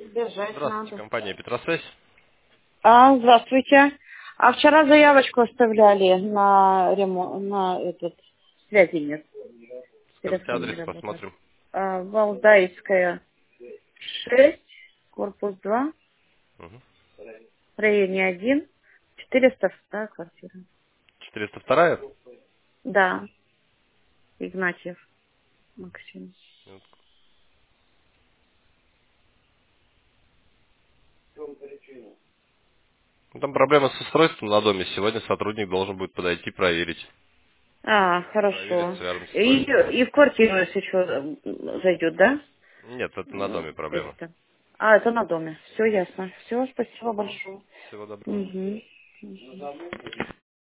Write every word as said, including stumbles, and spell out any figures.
Бежать Здравствуйте, надо. компания Петросвязь. А, здравствуйте. А вчера заявочку оставляли на ремонт, на этот, связи нет, Скажите телефон адрес, не работает. посмотрим. А, Валдайская, шесть, корпус два, Угу. районе один, четыреста вторая квартира. четыреста вторая. Да, Игнатьев Максим. Ну, там проблема с устройством на доме. Сегодня сотрудник должен будет подойти проверить. А, Проверит, хорошо. свяжем с И, вами. и в квартиру, если что, зайдет, да? Нет, это на Ну, доме проблема. это. А, это на доме. Все ясно. Все, спасибо большое. Всего доброго. Угу.